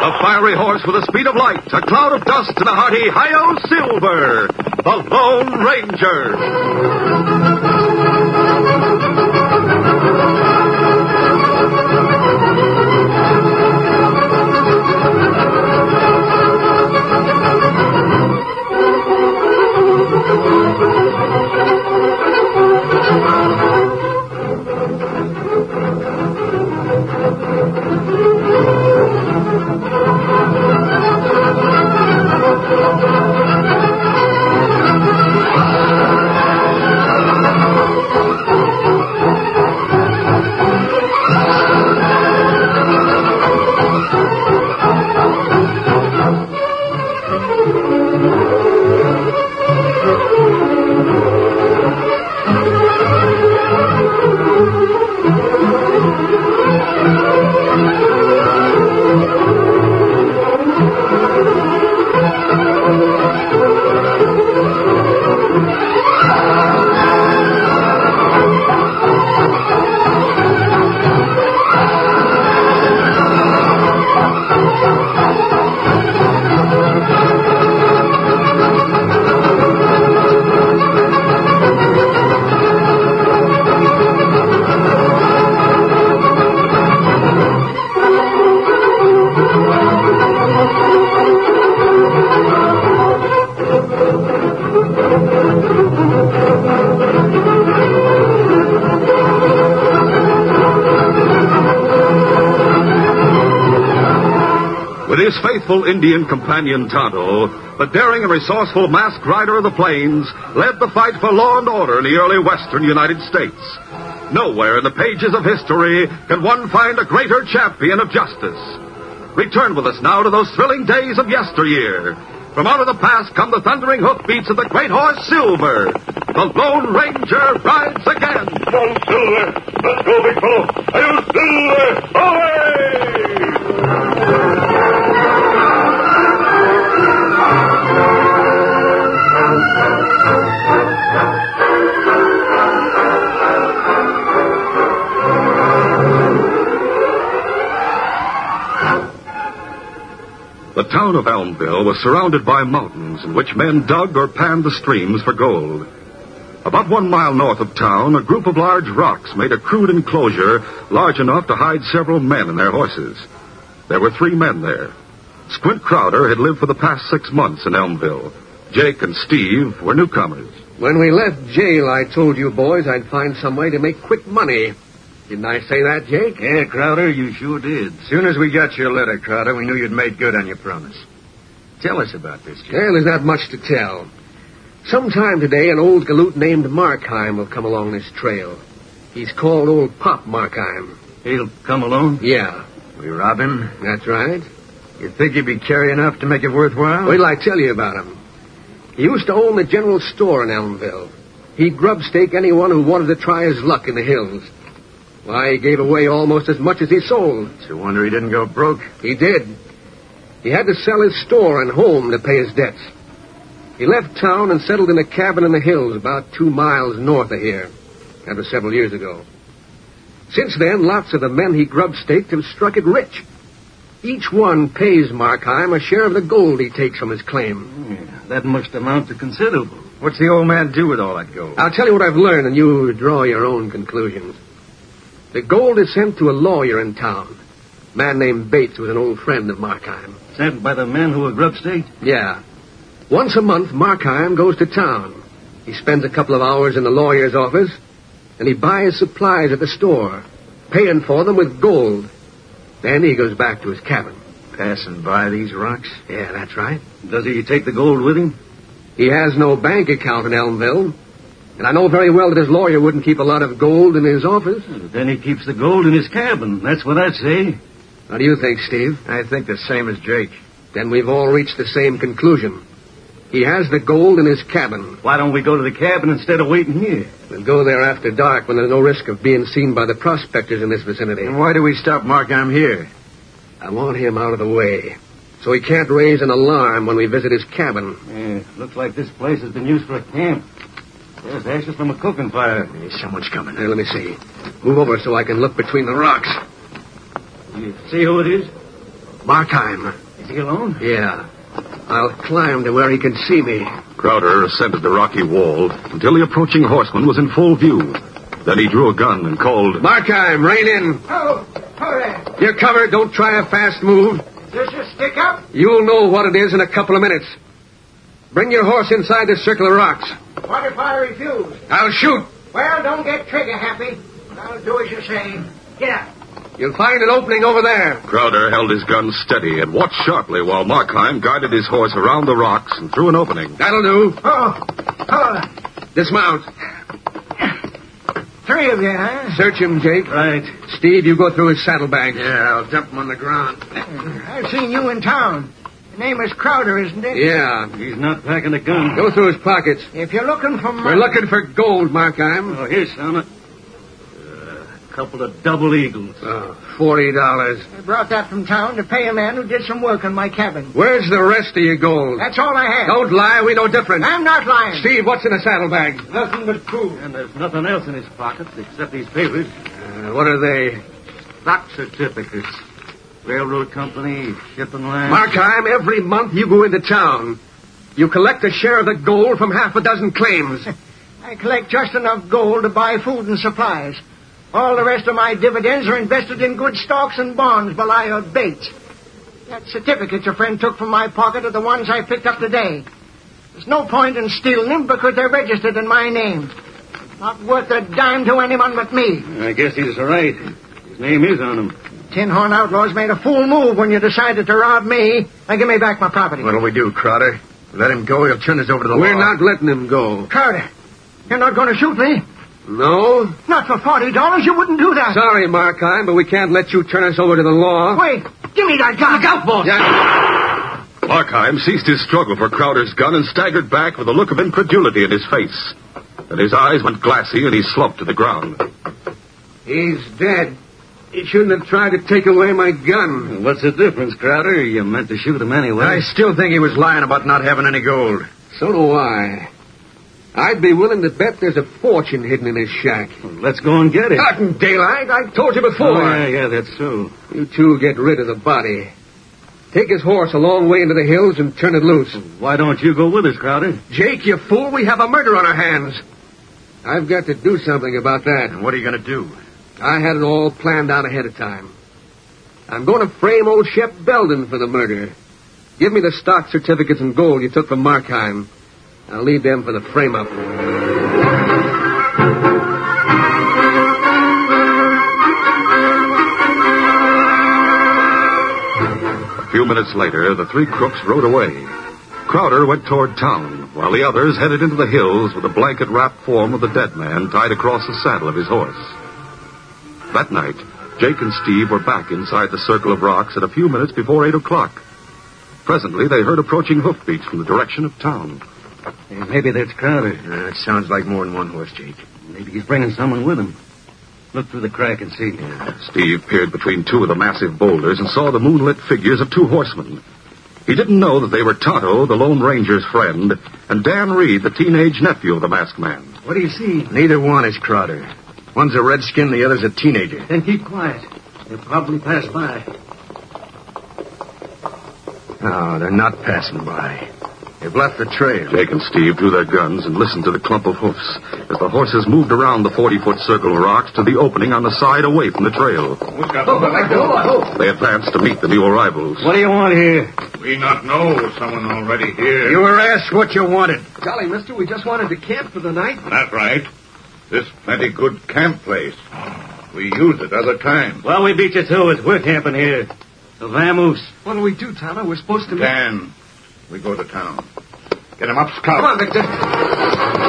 A fiery horse with the speed of light, a cloud of dust, and a hearty Hi-Yo Silver, the Lone Ranger. With his faithful Indian companion Tonto, the daring and resourceful masked rider of the plains led the fight for law and order in the early western United States. Nowhere in the pages of history can one find a greater champion of justice. Return with us now to those thrilling days of yesteryear. From out of the past come the thundering hoofbeats of the great horse Silver. The Lone Ranger rides again. Come on, Silver. Let's go, big fellow. Hi-Yo Silver! Away! The town of Elmville was surrounded by mountains in which men dug or panned the streams for gold. About 1 mile north of town, a group of large rocks made a crude enclosure large enough to hide several men and their horses. There were 3 men there. Squint Crowder had lived for the past 6 months in Elmville. Jake and Steve were newcomers. When we left jail, I told you boys I'd find some way to make quick money. Didn't I say that, Jake? Yeah, Crowder, you sure did. As soon as we got your letter, Crowder, we knew you'd made good on your promise. Tell us about this, Jake. Well, there's not much to tell. Sometime today, an old galoot named Markheim will come along this trail. He's called Old Pop Markheim. He'll come alone? Yeah. We rob him? That's right. You think he'd be carry enough to make it worthwhile? Wait till I tell you about him. He used to own the general store in Elmville. He'd grub-stake anyone who wanted to try his luck in the hills. Why, he gave away almost as much as he sold. It's a wonder he didn't go broke. He did. He had to sell his store and home to pay his debts. He left town and settled in a cabin in the hills about 2 miles north of here. That was several years ago. Since then, lots of the men he grub-staked have struck it rich. Each one pays Markheim a share of the gold he takes from his claim. Yeah, that must amount to considerable. What's the old man do with all that gold? I'll tell you what I've learned, and you draw your own conclusions. The gold is sent to a lawyer in town. A man named Bates, who was an old friend of Markheim. Sent by the men who were grub-staked? Yeah. Once a month, Markheim goes to town. He spends a couple of hours in the lawyer's office, and he buys supplies at the store, paying for them with gold. Then he goes back to his cabin. Passing by these rocks? Yeah, that's right. Does he take the gold with him? He has no bank account in Elmville. And I know very well that his lawyer wouldn't keep a lot of gold in his office. Then he keeps the gold in his cabin. That's what I'd say. What do you think, Steve? I think the same as Jake. Then we've all reached the same conclusion. He has the gold in his cabin. Why don't we go to the cabin instead of waiting here? We'll go there after dark when there's no risk of being seen by the prospectors in this vicinity. And why do we stop Markheim here? I want him out of the way, so he can't raise an alarm when we visit his cabin. Yeah, looks like this place has been used for a camp. There's ashes from a cooking fire. Hey, someone's coming. Here, let me see. Move over so I can look between the rocks. You see who it is? Markheim. Is he alone? Yeah. I'll climb to where he can see me. Crowder ascended the rocky wall until the approaching horseman was in full view. Then he drew a gun and called, Markheim, rein in. Oh, there. You're covered. Don't try a fast move. Is this a stick-up? You'll know what it is in a couple of minutes. Bring your horse inside this circle of rocks. What if I refuse? I'll shoot. Well, don't get trigger-happy. I'll do as you say. Get up. You'll find an opening over there. Crowder held his gun steady and watched sharply while Markheim guided his horse around the rocks and through an opening. That'll do. Oh. Dismount. 3 of you, huh? Search him, Jake. Right. Steve, you go through his saddlebag. Yeah, I'll dump him on the ground. I've seen you in town. Your name is Crowder, isn't it? Yeah. He's not packing a gun. Go through his pockets. If you're looking for money... We're looking for gold, Markheim. Oh, here's some. A couple of double eagles. $40. I brought that from town to pay a man who did some work on my cabin. Where's the rest of your gold? That's all I have. Don't lie. We know different. I'm not lying. Steve, what's in the saddlebag? Nothing but food. And there's nothing else in his pockets except these papers. What are they? Stock certificates. Railroad company, shipping line. Markheim, every month you go into town. You collect a share of the gold from half a dozen claims. I collect just enough gold to buy food and supplies. All the rest of my dividends are invested in good stocks and bonds by Lyle Bates. That certificates a friend took from my pocket are the ones I picked up today. There's no point in stealing them because they're registered in my name. Not worth a dime to anyone but me. I guess he's right. His name is on them. Tin Horn Outlaws made a fool move when you decided to rob me. Now give me back my property. What'll we do, Crowder? Let him go, he'll turn us over to the law. We're not letting him go. Crowder, you're not going to shoot me? No? Not for $40. You wouldn't do that. Sorry, Markheim, but we can't let you turn us over to the law. Wait. Give me that gun. Look out, boss. Yeah. Markheim ceased his struggle for Crowder's gun and staggered back with a look of incredulity in his face. Then his eyes went glassy and he slumped to the ground. He's dead. He shouldn't have tried to take away my gun. What's the difference, Crowder? You meant to shoot him anyway. I still think he was lying about not having any gold. So do I. I'd be willing to bet there's a fortune hidden in his shack. Well, let's go and get it. Not in daylight. I told you before. Oh, yeah, that's so. You two get rid of the body. Take his horse a long way into the hills and turn it loose. Why don't you go with us, Crowder? Jake, you fool. We have a murder on our hands. I've got to do something about that. And what are you going to do? I had it all planned out ahead of time. I'm going to frame old Shep Belden for the murder. Give me the stock certificates and gold you took from Markheim. I'll leave them for the frame-up. A few minutes later, the 3 crooks rode away. Crowder went toward town, while the others headed into the hills with the blanket-wrapped form of the dead man tied across the saddle of his horse. That night, Jake and Steve were back inside the circle of rocks at a few minutes before 8 o'clock. Presently, they heard approaching hoofbeats from the direction of town. Hey, maybe that's Crowder. It sounds like more than one horse, Jake. Maybe he's bringing someone with him. Look through the crack and see. Steve peered between 2 of the massive boulders and saw the moonlit figures of 2 horsemen. He didn't know that they were Tonto, the Lone Ranger's friend, and Dan Reed, the teenage nephew of the masked man. What do you see? Neither one is Crowder. One's a redskin, the other's a teenager. Then keep quiet. They'll probably pass by. No, they're not passing by. They've left the trail. Jake and Steve drew their guns and listened to the clump of hoofs as the horses moved around the 40-foot circle of rocks to the opening on the side away from the trail. They advanced to meet the new arrivals. What do you want here? We not know someone already here. You were asked what you wanted. Golly, mister, we just wanted to camp for the night. That's right. This plenty good camp place. We use it other times. Well, we beat you to it. We're camping here. So vamoose. What do we do, Tonto? We're supposed to... Dan, we go to town. Get him up, Scout. Come on, Victor.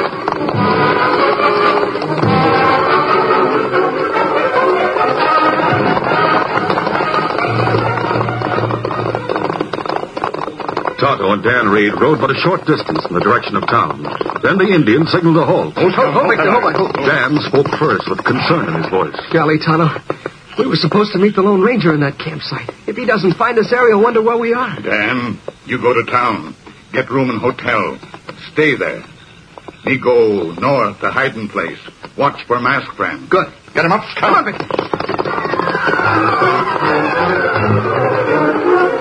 Tonto and Dan Reed rode but a short distance in the direction of town. Then the Indian signaled a halt. Dan spoke first with concern in his voice. Golly, Tonto, we were supposed to meet the Lone Ranger in that campsite. If he doesn't find us there, he'll wonder where we are. Dan, you go to town. Get room in hotel. Stay there. Me go north to hiding place. Watch for masked friend. Good. Get him up, Scout. Come on, Victor.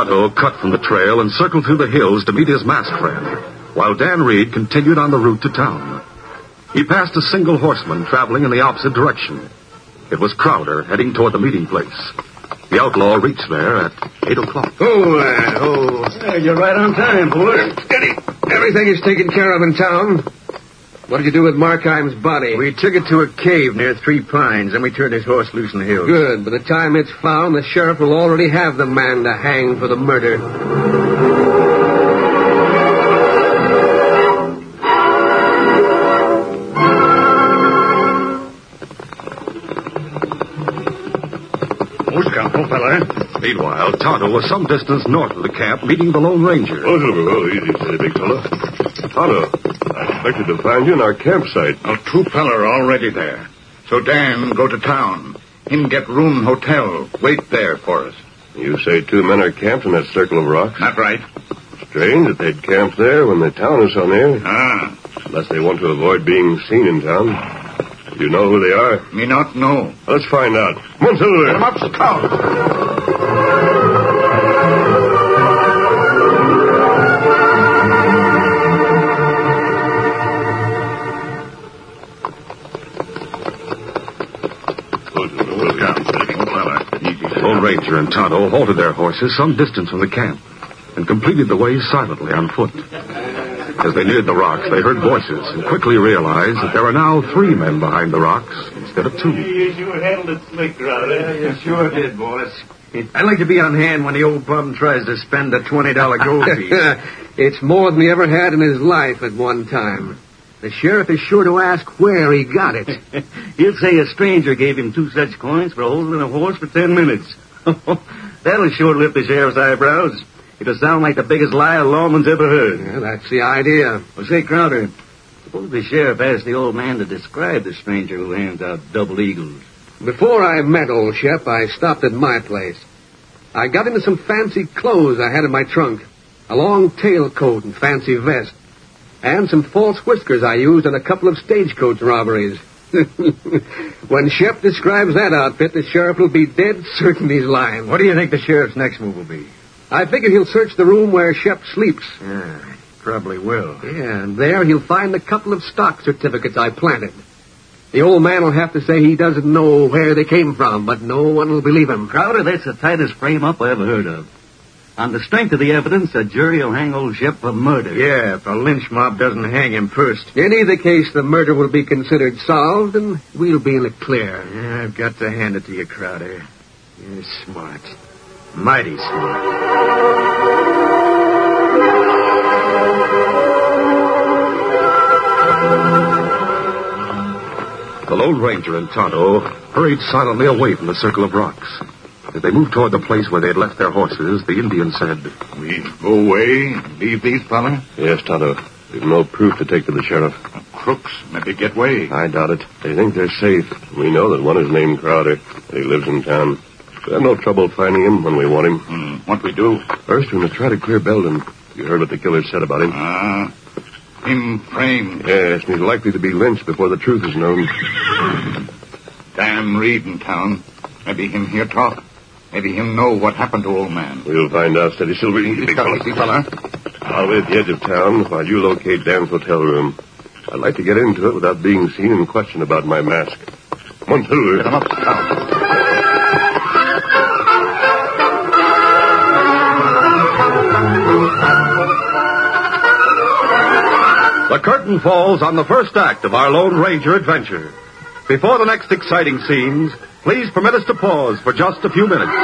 Tonto cut from the trail and circled through the hills to meet his masked friend, while Dan Reed continued on the route to town. He passed a single horseman traveling in the opposite direction. It was Crowder heading toward the meeting place. The outlaw reached there at 8 o'clock. You're right on time, boy. Steady. Everything is taken care of in town. What did you do with Markheim's body? We took it to a cave near Three Pines, and we turned his horse loose in the hills. Good. By the time it's found, the sheriff will already have the man to hang for the murder. Meanwhile, Tonto was some distance north of the camp, meeting the Lone Ranger. Easy, steady, big fella. Tonto, I expected to find you in our campsite. Two feller already there. So Dan, go to town. Him get room hotel. Wait there for us. You say 2 men are camped in that circle of rocks? Not right. Strange that they'd camp there when the town is so near. Unless they want to avoid being seen in town. You know who they are? Me not know. Let's find out. Come on, Silver. Come up, scout. Lone Ranger and Tonto halted their horses some distance from the camp and completed the way silently on foot. As they neared the rocks, they heard voices and quickly realized that there were now 3 men behind the rocks instead of 2. You sure handled it slick, Crowder. Yeah, you sure did, boss. I'd like to be on hand when the old bum tries to spend a $20 gold piece. It's more than he ever had in his life at one time. The sheriff is sure to ask where he got it. He'll say a stranger gave him 2 such coins for holding a horse for 10 minutes. That'll sure lift the sheriff's eyebrows. It'll sound like the biggest lie a lawman's ever heard. Yeah, that's the idea. Well, say, Crowder, suppose the sheriff asked the old man to describe the stranger who hands out double eagles. Before I met old Shep, I stopped at my place. I got into some fancy clothes I had in my trunk. A long tailcoat and fancy vest. And some false whiskers I used in a couple of stagecoach robberies. When Shep describes that outfit, the sheriff will be dead certain he's lying. What do you think the sheriff's next move will be? I figure he'll search the room where Shep sleeps. Yeah, probably will. Yeah, and there he'll find a couple of stock certificates I planted. The old man will have to say he doesn't know where they came from, but no one will believe him. Crowder, that's the tightest frame-up I ever heard of. On the strength of the evidence, a jury will hang old Shep for murder. Yeah, if a lynch mob doesn't hang him first. In either case, the murder will be considered solved, and we'll be in the clear. Yeah, I've got to hand it to you, Crowder. You're smart. Mighty smart. The Lone Ranger and Tonto hurried silently away from the circle of rocks. As they moved toward the place where they had left their horses, the Indian said, We go away and leave these fellas? Yes, Tonto. We've no proof to take to the sheriff. Crooks maybe get away. I doubt it. They think they're safe. We know that one is named Crowder. He lives in town. We have no trouble finding him when we want him. What we do? First, we must try to clear Belden. You heard what the killer said about him. Him framed. Yes, and he's likely to be lynched before the truth is known. Dan Reed in town. Maybe him hear talk. Maybe him know what happened to old man. We'll find out, Steady Silver. Big fella. I'll be at the edge of town while you locate Dan's hotel room. I'd like to get into it without being seen and questioned about my mask. Come on, Silver. Get him up, Scout. The curtain falls on the first act of our Lone Ranger adventure. Before the next exciting scenes, please permit us to pause for just a few minutes.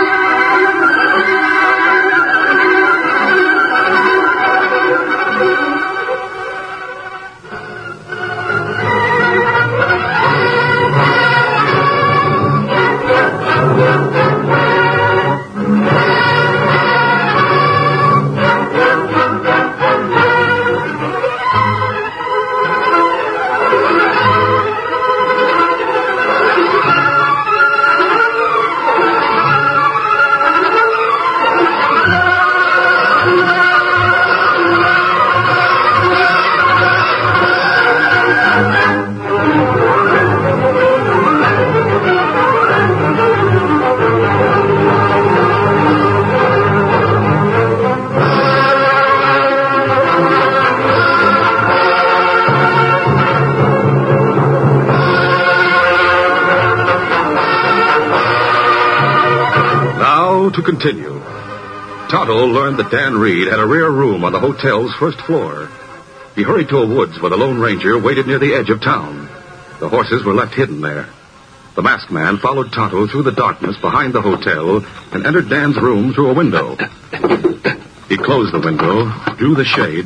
to continue. Tonto learned that Dan Reed had a rear room on the hotel's first floor. He hurried to a woods where the Lone Ranger waited near the edge of town. The horses were left hidden there. The masked man followed Tonto through the darkness behind the hotel and entered Dan's room through a window. He closed the window, drew the shade,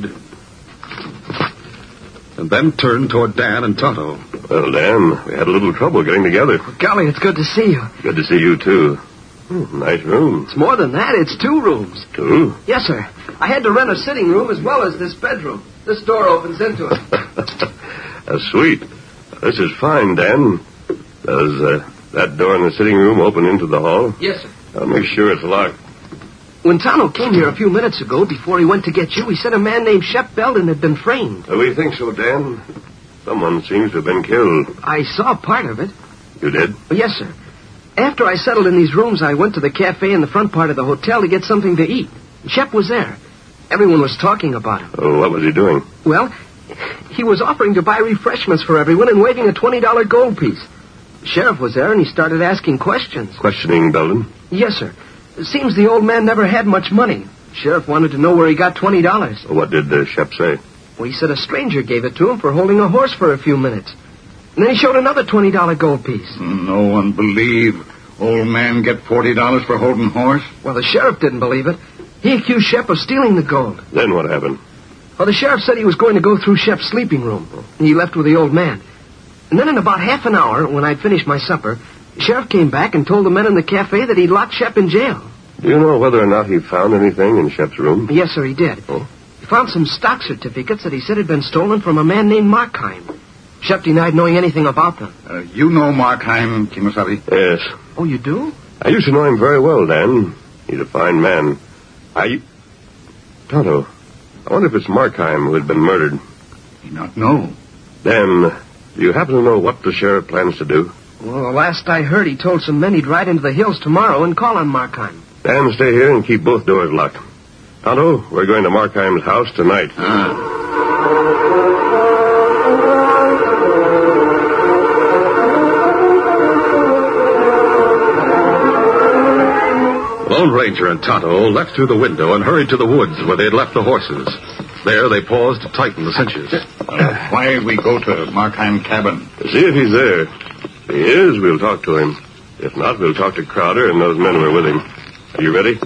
and then turned toward Dan and Tonto. Well, Dan, we had a little trouble getting together. Golly, it's good to see you. Good to see you, too. Nice room. It's more than that. It's 2 rooms. 2? Yes, sir. I had to rent a sitting room as well as this bedroom. This door opens into it. That's sweet. This is fine, Dan. Does that door in the sitting room open into the hall? Yes, sir. I'll make sure it's locked. When Tonto came here a few minutes ago, before he went to get you, he said a man named Shep Belden had been framed. We think so, Dan. Someone seems to have been killed. I saw part of it. You did? Yes, sir. After I settled in these rooms, I went to the cafe in the front part of the hotel to get something to eat. Shep was there. Everyone was talking about him. Oh, what was he doing? Well, he was offering to buy refreshments for everyone and waving a $20 gold piece. The sheriff was there, and he started asking questions. Questioning Belden? Yes, sir. It seems the old man never had much money. The sheriff wanted to know where he got $20. What did Shep say? Well, he said a stranger gave it to him for holding a horse for a few minutes. And then he showed another $20 gold piece. No one believe old man get $40 for holding horse? Well, the sheriff didn't believe it. He accused Shep of stealing the gold. Then what happened? Well, the sheriff said he was going to go through Shep's sleeping room. And he left with the old man. And then in about half an hour, when I'd finished my supper, the sheriff came back and told the men in the cafe that he'd locked Shep in jail. Do you know whether or not he found anything in Shep's room? Yes, sir, he did. Oh? He found some stock certificates that he said had been stolen from a man named Markheim. Shep denied knowing anything about them. You know Markheim, Kimasabi? Yes. Oh, you do? I used to know him very well, Dan. He's a fine man. Tonto, I wonder if it's Markheim who had been murdered. I not know. Dan, do you happen to know what the sheriff plans to do? Well, the last I heard, he told some men he'd ride into the hills tomorrow and call on Markheim. Dan, stay here and keep both doors locked. Tonto, we're going to Markheim's house tonight. Lone Ranger and Tonto left through the window and hurried to the woods where they had left the horses. There they paused to tighten the cinches. Why we go to Markheim cabin? See if he's there. If he is, we'll talk to him. If not, we'll talk to Crowder and those men who are with him. Are you ready?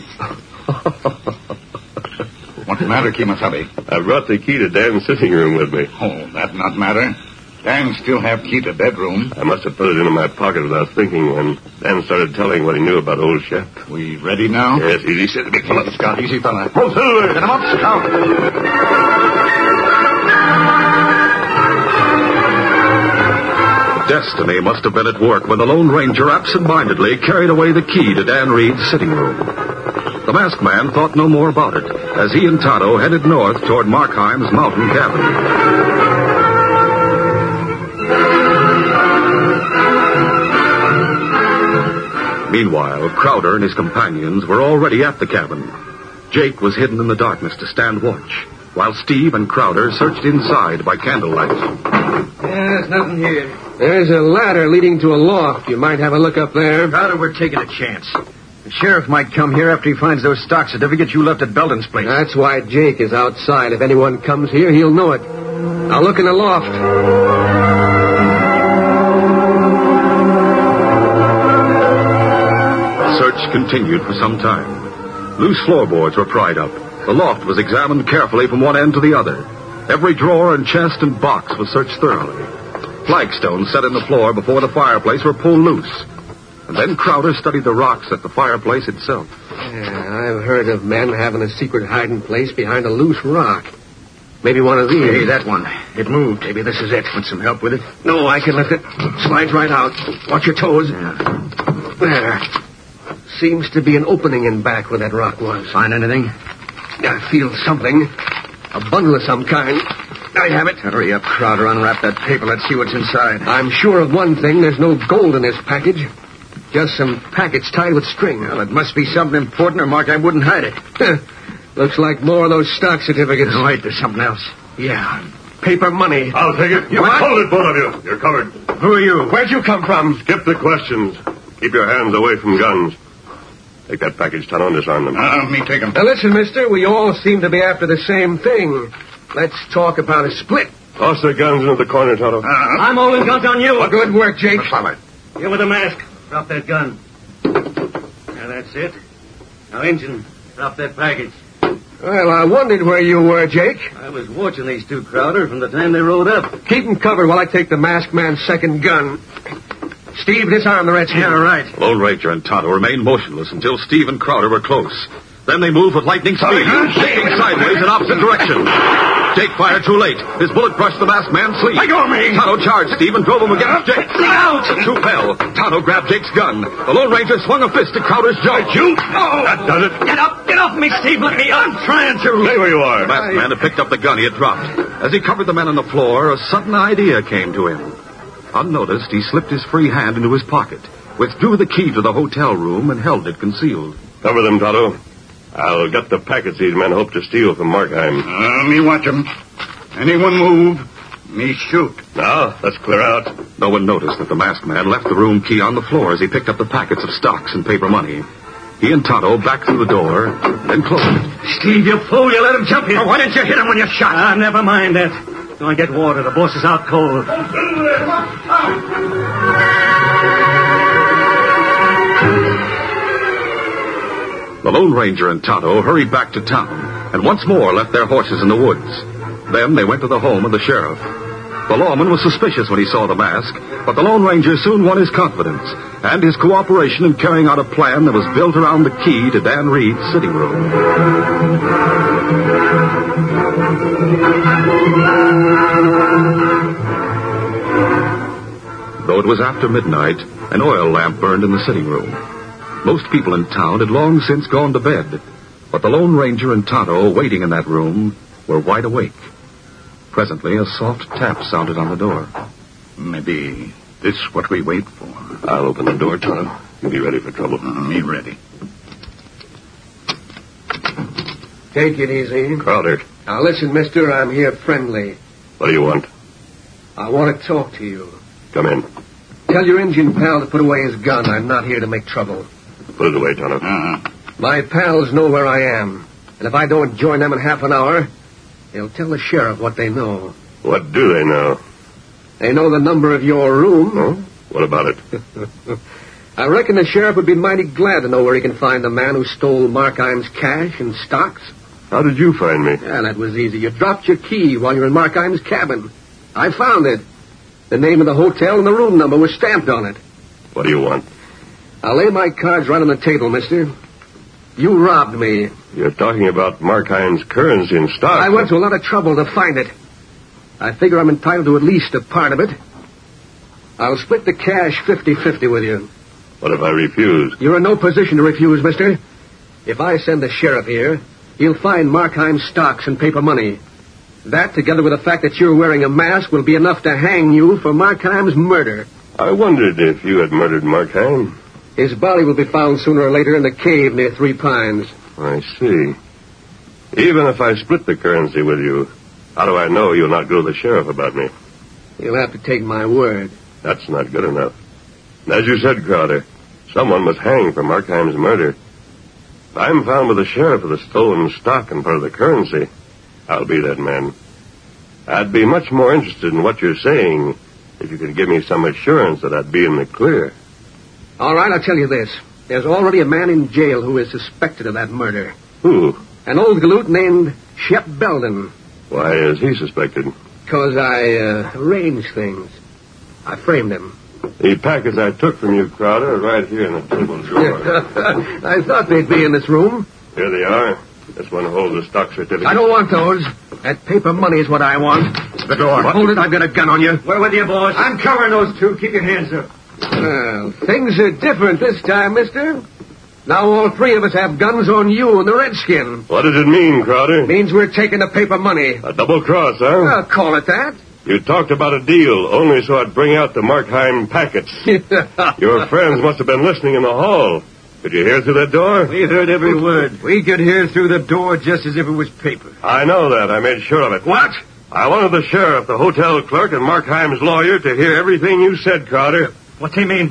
What's the matter, Kimasabi? I brought the key to Dan's sitting room with me. Oh, that not matter. Dan still have key to bedroom. I must have put it into my pocket without thinking when Dan started telling what he knew about old Shep. We ready now? Yes, easy, sit, big fella. Scott, easy, fella. Oh, Silver! Get him up, Scout. Destiny must have been at work when the Lone Ranger absent-mindedly carried away the key to Dan Reed's sitting room. The masked man thought no more about it as he and Tonto headed north toward Markheim's mountain cabin. Meanwhile, Crowder and his companions were already at the cabin. Jake was hidden in the darkness to stand watch, while Steve and Crowder searched inside by candlelight. There's nothing here. There's a ladder leading to a loft. You might have a look up there. Crowder, we're taking a chance. The sheriff might come here after he finds those stock certificates you left at Belden's place. That's why Jake is outside. If anyone comes here, he'll know it. I'll look in the loft. Search continued for some time. Loose floorboards were pried up. The loft was examined carefully from one end to the other. Every drawer and chest and box was searched thoroughly. Flagstones set in the floor before the fireplace were pulled loose. And then Crowder studied the rocks at the fireplace itself. Yeah, I've heard of men having a secret hiding place behind a loose rock. Maybe one of these. Hey, that one. It moved. Maybe this is it. Want some help with it? No, I can lift it. Slides right out. Watch your toes. Yeah. There. Seems to be an opening in back where that rock was. Find anything? I feel something. A bundle of some kind. I have it. Hurry up, Crowder. Unwrap that paper. Let's see what's inside. I'm sure of one thing. There's no gold in this package. Just some packets tied with string. Well, it must be something important or Markheim wouldn't hide it. Looks like more of those stock certificates. Oh, wait, there's something else. Yeah. Paper money. I'll take it. You what? Hold it, both of you. You're covered. Who are you? Where'd you come from? Skip the questions. Keep your hands away from guns. Take that package, Tonto, and disarm them. Me take him. Now, listen, mister, we all seem to be after the same thing. Let's talk about a split. Toss their guns into the corner, Tonto. I'm holding guns on you. Good work, Jake. You with the mask. Drop that gun. Now, that's it. Now, Injun, drop that package. Well, I wondered where you were, Jake. I was watching these two, Crowder, from the time they rode up. Keep them covered while I take the masked man's second gun. Steve, disarm the Redskin. Yeah, right. Lone Ranger and Tonto remained motionless until Steve and Crowder were close. Then they moved with lightning speed, shaking sideways in opposite directions. Jake fired too late. His bullet brushed the masked man's sleeve. Let go of me! Tonto charged Steve and drove him against Jake. Look out! The two fell. Tonto grabbed Jake's gun. The Lone Ranger swung a fist at Crowder's jaw. You? Oh! That does it. Get off me, Steve. Let me. I'm trying to. Stay where you are. The masked man had picked up the gun he had dropped. As he covered the men on the floor, a sudden idea came to him. Unnoticed, he slipped his free hand into his pocket, withdrew the key to the hotel room, and held it concealed. Cover them, Tonto. I'll get the packets these men hope to steal from Markheim. Me watch him. Anyone move, me shoot. Now, let's clear out. No one noticed that the masked man left the room key on the floor as he picked up the packets of stocks and paper money. He and Tonto backed through the door, then closed it. Steve, you fool! You let him jump here. Why didn't you hit him when you shot? Never mind that. Go and get water. The boss is out cold. The Lone Ranger and Tonto hurried back to town and once more left their horses in the woods. Then they went to the home of the sheriff. The lawman was suspicious when he saw the mask, but the Lone Ranger soon won his confidence and his cooperation in carrying out a plan that was built around the key to Dan Reed's sitting room. Though it was after midnight, an oil lamp burned in the sitting room. Most people in town had long since gone to bed, but the Lone Ranger and Tonto, waiting in that room, were wide awake. Presently, a soft tap sounded on the door. Maybe this what we wait for. I'll open the door, Tonto. You be ready for trouble. Me ready. Take it easy. Crowder, Now, listen, mister, I'm here friendly. what do you want? I want to talk to you. Come in. Tell your Indian pal to put away his gun. I'm not here to make trouble. Put it away, Tonto. My pals know where I am. And if I don't join them in half an hour, they'll tell the sheriff what they know. What do they know? They know the number of your room. Oh? What about it? I reckon the sheriff would be mighty glad to know where he can find the man who stole Markheim's cash and stocks. How did you find me? Yeah, that was easy. You dropped your key while you were in Markheim's cabin. I found it. The name of the hotel and the room number was stamped on it. What do you want? I'll lay my cards right on the table, mister. You robbed me. You're talking about Markheim's currency and stock. I went to a lot of trouble to find it. I figure I'm entitled to at least a part of it. I'll split the cash 50-50 with you. What if I refuse? You're in no position to refuse, mister. If I send the sheriff here, he'll find Markheim's stocks and paper money. That, together with the fact that you're wearing a mask, will be enough to hang you for Markheim's murder. I wondered if you had murdered Markheim. His body will be found sooner or later in the cave near Three Pines. I see. Even if I split the currency with you, how do I know you'll not go to the sheriff about me? You'll have to take my word. That's not good enough. As you said, Crowder, someone must hang for Markheim's murder. If I'm found with the sheriff with the stolen stock and part of the currency, I'll be that man. I'd be much more interested in what you're saying if you could give me some assurance that I'd be in the clear. All right, I'll tell you this. There's already a man in jail who is suspected of that murder. Who? An old galoot named Shep Belden. Why is he suspected? Because I arranged things. I framed him. The packets I took from you, Crowder, are right here in the table drawer. I thought they'd be in this room. Here they are. This one holds the stock certificate. I don't want those. That paper money is what I want. The door. Hold it. I've got a gun on you. We're with you, boss. I'm covering those two. Keep your hands up. Well, things are different this time, mister. Now all three of us have guns on you and the Redskin. What does it mean, Crowder? Means we're taking the paper money. A double cross, huh? I'll call it that. You talked about a deal only so I'd bring out the Markheim packets. Your friends must have been listening in the hall. Could you hear through that door? We heard every word. We could hear through the door just as if it was paper. I know that. I made sure of it. What? I wanted the sheriff, the hotel clerk, and Markheim's lawyer to hear everything you said, Crowder. What's he mean, boss?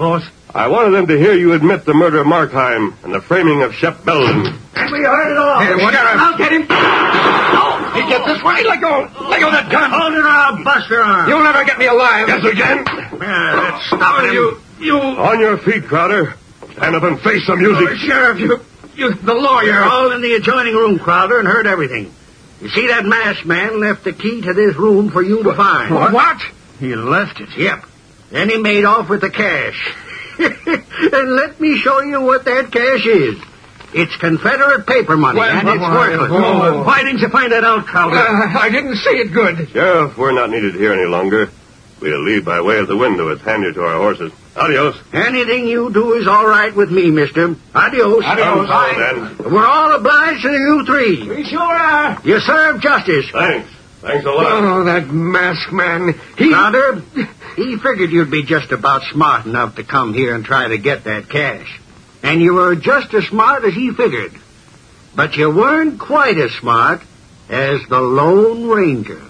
I wanted them to hear you admit the murder of Markheim and the framing of Shep Belden. We heard it all. Hey, Sheriff. I'll get him. He gets this way. Let go of that gun. Hold it or I'll bust your arm. You'll never get me alive. Guess again. Let's stop him. You. On your feet, Crowder. Stand up and face the music. Sheriff, you, the lawyer. You're all in the adjoining room, Crowder, and heard everything. You see, that masked man left the key to this room for you to find. What? He left it. Yep. Then he made off with the cash. And let me show you what that cash is. It's Confederate paper money, and it's worthless. Why didn't you find that out, Crowder? I didn't see it good. Sheriff, we're not needed here any longer. We'll leave by way of the window. It's handy to our horses. Adios. Anything you do is all right with me, mister. Adios. Adios. Then. We're all obliged to you three. We sure are. You serve justice. Thanks a lot. Oh, that masked man. Crowder, he figured you'd be just about smart enough to come here and try to get that cash. And you were just as smart as he figured. But you weren't quite as smart as the Lone Ranger.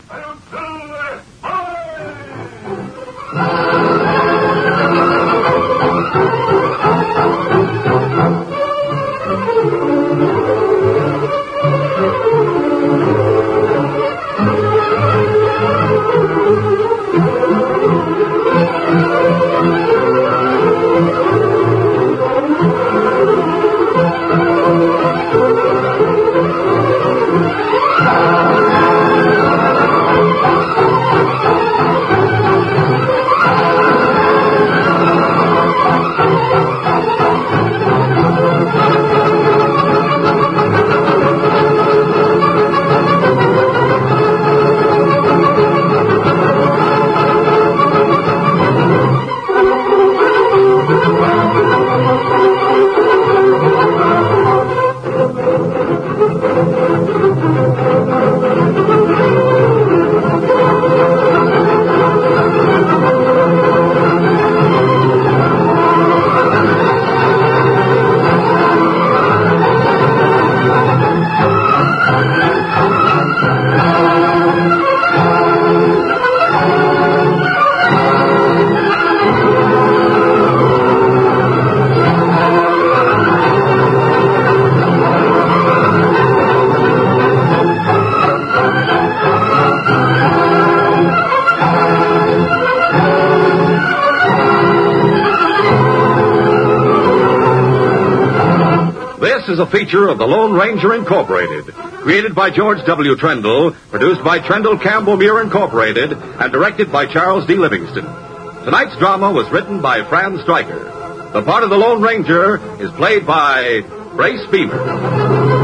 This is a feature of the Lone Ranger Incorporated, created by George W. Trendle, produced by Trendle Campbell Muir Incorporated, and directed by Charles D. Livingston. Tonight's drama was written by Fran Stryker. The part of the Lone Ranger is played by Brace Beamer.